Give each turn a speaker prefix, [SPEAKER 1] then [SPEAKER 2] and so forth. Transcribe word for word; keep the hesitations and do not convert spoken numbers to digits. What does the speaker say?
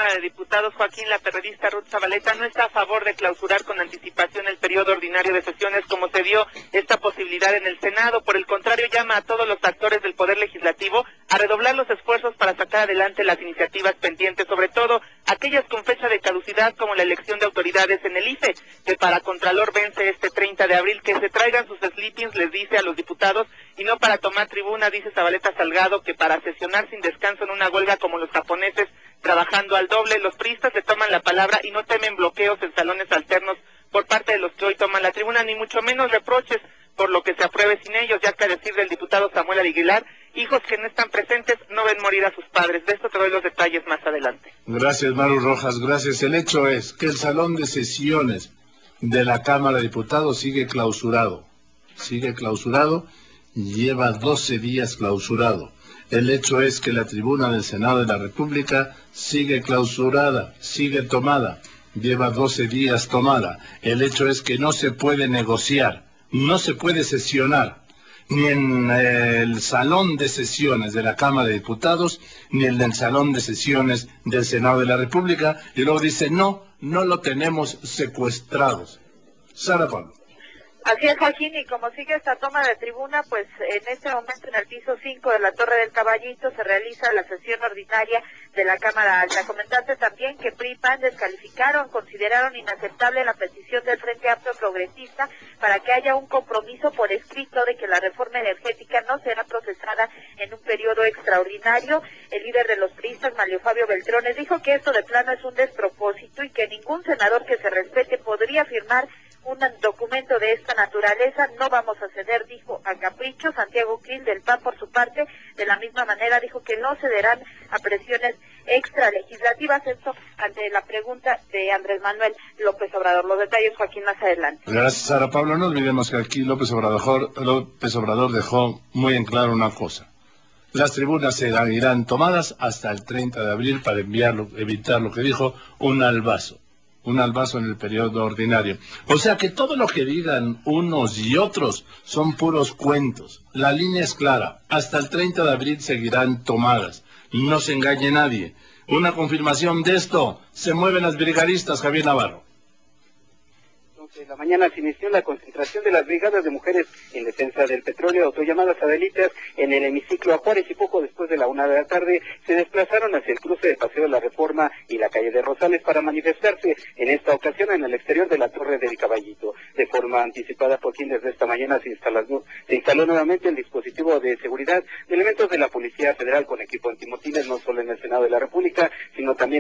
[SPEAKER 1] Cámara de Diputados, Joaquín, la perredista Ruth Zabaleta, no está a favor de clausurar con anticipación el periodo ordinario de sesiones como se dio esta posibilidad en el Senado. Por el contrario, llama a todos los actores del Poder Legislativo a redoblar los esfuerzos para sacar adelante las iniciativas pendientes, sobre todo aquellas con fecha de caducidad como la elección de autoridades en el I F E, que para Contralor vence este treinta de abril, que se traigan sus sleepings, les dice a los diputados, y no para tomar tribuna, dice Zabaleta Salgado, que para sesionar sin descanso en una huelga como los japoneses, trabajando al doble. Los priistas se toman la palabra y no temen bloqueos en salones alternos por parte de los que hoy toman la tribuna, ni mucho menos reproches por lo que se apruebe sin ellos, ya que a decir del diputado Samuel Aguilar, hijos que no están presentes no ven morir a sus padres. De esto te doy los detalles más adelante.
[SPEAKER 2] Gracias, Maru Rojas, gracias. El hecho es que el salón de sesiones de la Cámara de Diputados sigue clausurado, sigue clausurado, lleva doce días clausurado. El hecho es que la tribuna del Senado de la República sigue clausurada, sigue tomada, lleva doce días tomada. El hecho es que no se puede negociar, no se puede sesionar, ni en eh, el salón de sesiones de la Cámara de Diputados, ni en el salón de sesiones del Senado de la República, y luego dice, no, no lo tenemos secuestrados. Sara Pablo.
[SPEAKER 3] Así es, Joaquín, y como sigue esta toma de tribuna, pues en este momento en el piso cinco de la Torre del Caballito se realiza la sesión ordinaria de la Cámara Alta. Comentarte también que P R I y P A N descalificaron, consideraron inaceptable la petición del Frente Amplio Progresista para que haya un compromiso por escrito de que la reforma energética no será procesada en un periodo extraordinario. El líder de los priistas, Mario Fabio Beltrones, dijo que esto de plano es un despropósito y que ningún senador que se respete podría firmar un documento de esta naturaleza. No vamos a ceder, dijo, a capricho. Santiago Krill del P A N, por su parte, de la misma manera dijo que no cederán a presiones extralegislativas, esto ante la pregunta de Andrés Manuel López Obrador. Los detalles, Joaquín, más adelante.
[SPEAKER 2] Gracias, Sara Pablo. No olvidemos que aquí López Obrador, López Obrador dejó muy en claro una cosa. Las tribunas serán, irán tomadas hasta el treinta de abril para enviarlo, evitar lo que dijo, un albazo. Un albazo en el periodo ordinario. O sea que todo lo que digan unos y otros son puros cuentos. La línea es clara. Hasta el treinta de abril seguirán tomadas. No se engañe nadie. Una confirmación de esto. Se mueven las brigadistas, Javier Navarro.
[SPEAKER 4] De la mañana se inició la concentración de las brigadas de mujeres en defensa del petróleo, autollamadas Adelitas, en el hemiciclo a Juárez, y poco después de la una de la tarde se desplazaron hacia el cruce de Paseo de la Reforma y la calle de Rosales para manifestarse, en esta ocasión en el exterior de la Torre del Caballito. De forma anticipada, Joaquín, desde esta mañana se instaló, se instaló nuevamente el dispositivo de seguridad de elementos de la Policía Federal con equipo antimotines, no solo en el Senado de la República, sino también